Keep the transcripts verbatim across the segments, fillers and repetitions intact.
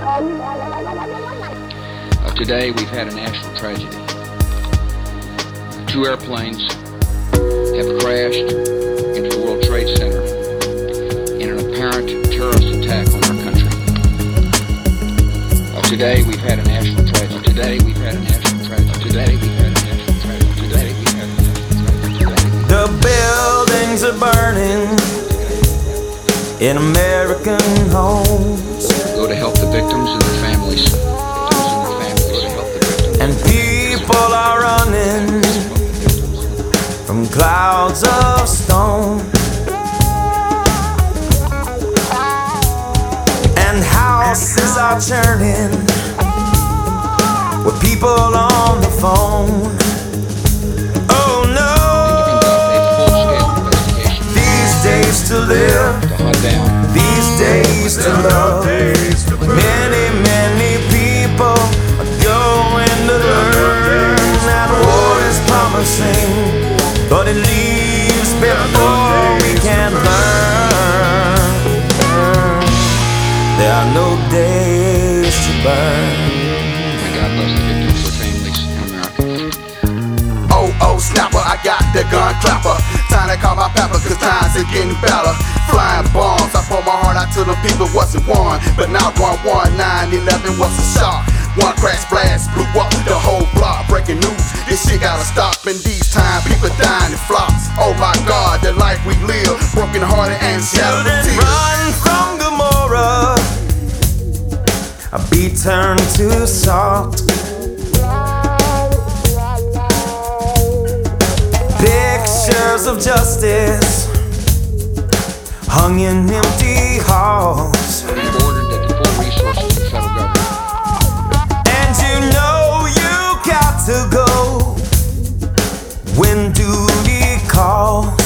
Uh, today we've had a national tragedy. Two airplanes have crashed into the World Trade Center in an apparent terrorist attack on our country. Uh, today we've had a national tragedy. Today we've had a national tragedy. Today we've had a national tragedy. Today we've had a national tragedy. The buildings are burning in American homes. Go to help the victims and their families. And people are running from clouds of stone. And houses are churning with people on the phone. Oh no, these days to live, these days to love. Many, many people are going to learn that war is promising, but it leaves before we can learn. There are no days to burn. God bless the victims, their families, and America. Oh, oh, snapper, I got the gun clapper. Time to call my papa, cause times are getting better. Flying bombs, I pour my heart out to the people, wasn't one, but not one, one, nine, eleven was a shot. One crash blast blew up the whole block. Breaking news, this shit gotta stop. In these times, people dying in flocks. Oh my God, the life we live, broken hearted and shattered with tears. Run from Gomorrah, be turned to salt. Pictures of justice hung in empty halls. We've ordered that the full resources of the federal government. And you know you got to go when duty calls.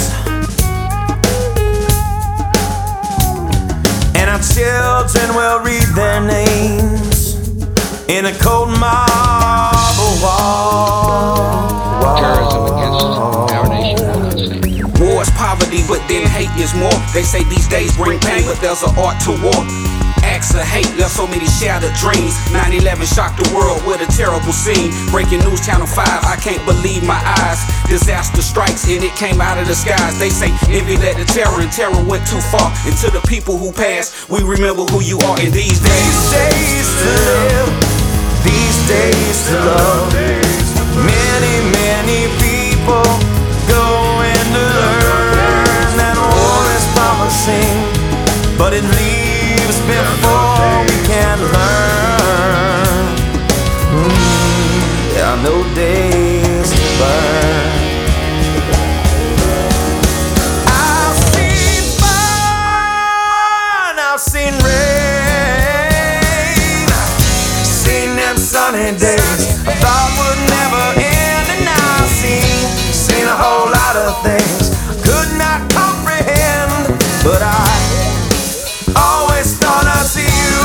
And our children will read their names in a cold marble wall. Terrorism against our nation will not stand. War is poverty, but then hate is more. They say these days bring pain, but there's an art to war. Acts of hate left so many shattered dreams. nine eleven shocked the world with a terrible scene. Breaking news, Channel five, I can't believe my eyes. Disaster strikes and it came out of the skies. They say envy led to terror and terror went too far. And to the people who passed, we remember who you are in these days. These days to live, these days to love. Many, many people going to learn that war is promising, but it leaves before we can learn. Mm, there are no days to burn. I've seen fun, I've seen rain, seen them sunny days I thought would never end, and I've seen, seen a whole lot of things I could not comprehend, but I always thought I'd see you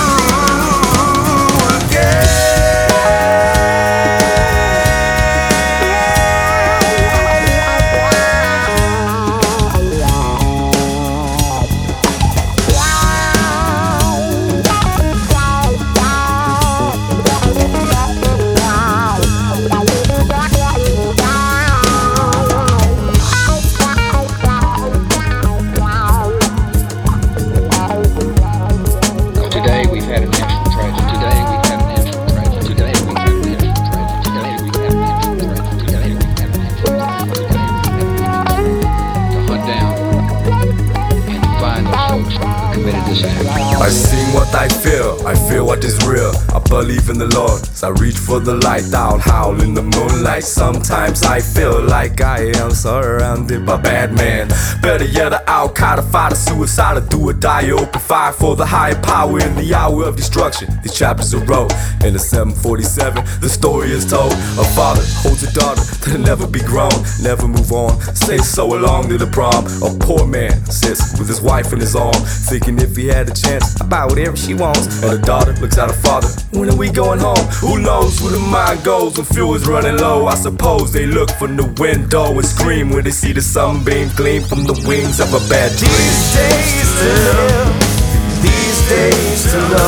Today we've had a national tragedy. Today we've had a national tragedy. Today we've had a national tragedy. Today we've had a national tragedy. Today we've had a national tragedy. To hunt down and to find those folks who committed this act. I sing what I feel, I feel what is real. I believe in the Lord, as I reach for the light, I'll howl in the moonlight. Sometimes I feel like I am surrounded by bad men. Better yet, I'll codify the suicide or do or die. Open fire for the higher power in the hour of destruction. These chapters are wrote in the seven forty-seven. The story is told. A father holds a daughter that'll never be grown, never move on. Stay so along to the prom. A poor man sits with his wife in his arm, thinking if he had a chance, I'd buy whatever she wants. And the daughter looks at her father, when are we going home? Who knows where the mind goes when fuel is running low? I suppose they look from the window and scream when they see the sunbeam gleam from the wings of a bad dream. These days to live, these days to love.